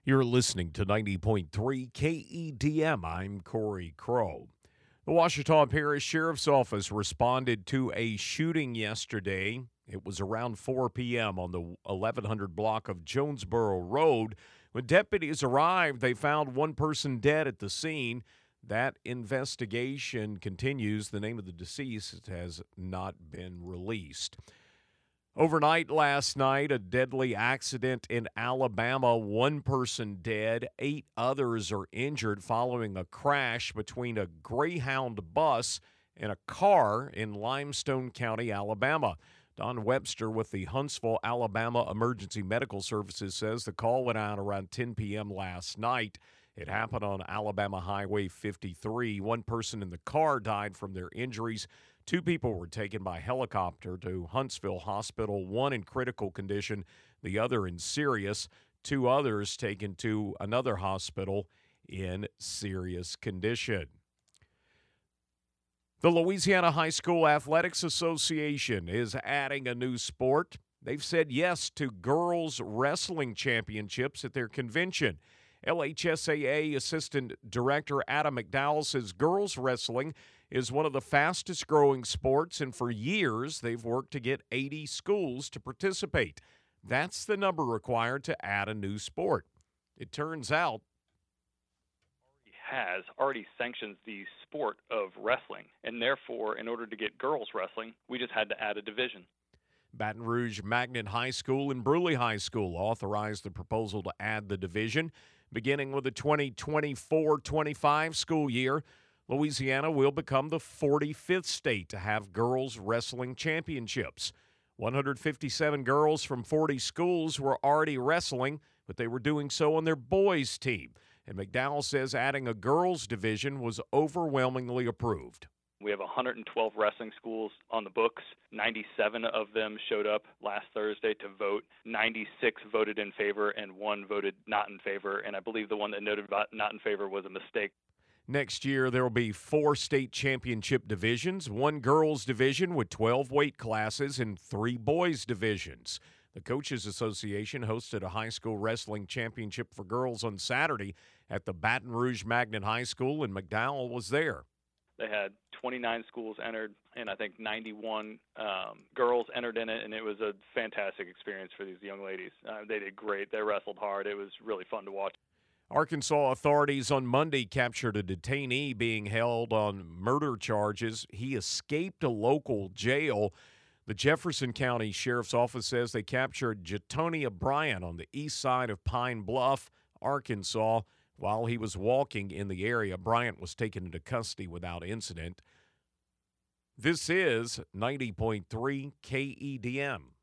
You're listening to 90.3 KEDM. I'm Corey Crow. The Ouachita Parish Sheriff's Office responded to a shooting yesterday. It was around 4 p.m. on the 1100 block of Jonesboro Road. When deputies arrived, they found one person dead at the scene. That investigation continues. The name of the deceased has not been released. Overnight last night, a deadly accident in Alabama. One person dead, 8 others are injured following a crash between a Greyhound bus and a car in Limestone County, Alabama. Don Webster with the Huntsville, Alabama Emergency Medical Services says the call went out around 10 p.m. last night. It happened on Alabama Highway 53. One person in the car died from their injuries. 2 people were taken by helicopter to Huntsville Hospital, one in critical condition, the other in serious. 2 others taken to another hospital in serious condition. The Louisiana High School Athletics Association is adding a new sport. They've said yes to girls wrestling championships at their convention. LHSAA Assistant Director Adam McDowell says girls wrestling is one of the fastest growing sports, and for years they've worked to get 80 schools to participate. That's the number required to add a new sport. It turns out has already sanctioned the sport of wrestling, and therefore, in order to get girls wrestling, we just had to add a division. Baton Rouge Magnet High School and Bruley High School authorized the proposal to add the division. Beginning with the 2024-25 school year, Louisiana will become the 45th state to have girls wrestling championships. 157 girls from 40 schools were already wrestling, but they were doing so on their boys' team. And McDowell says adding a girls' division was overwhelmingly approved. We have 112 wrestling schools on the books. 97 of them showed up last Thursday to vote. 96 voted in favor, and 1 voted not in favor. And I believe the one that noted about not in favor was a mistake. Next year, there will be 4 state championship divisions, 1 girls' division with 12 weight classes, and 3 boys' divisions. The Coaches Association hosted a high school wrestling championship for girls on Saturday at the Baton Rouge Magnet High School, and McDowell was there. They had 29 schools entered, and I think 91 girls entered in it, and it was a fantastic experience for these young ladies. They did great. They wrestled hard. It was really fun to watch. Arkansas authorities on Monday captured a detainee being held on murder charges. He escaped a local jail. The Jefferson County Sheriff's Office says they captured Jatonia Bryant on the east side of Pine Bluff, Arkansas. While he was walking in the area, Bryant was taken into custody without incident. This is 90.3 KEDM.